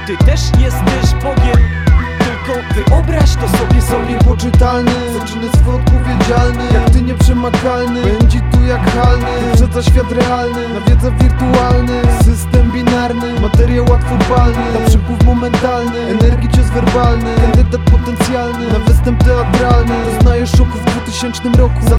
Ty też jesteś Bogiem, tylko wyobraź to sobie. Niepoczytalny, zaczyny swój odpowiedzialny, jak ty nieprzemakalny. Pędzi tu jak halny, wyprzedza świat realny, nawiedza wirtualny. System binarny, materia łatwopalny, na przypływ momentalny, energii cios werbalny. Kandydat potencjalny na występ teatralny, doznaje szoku w 2000 roku.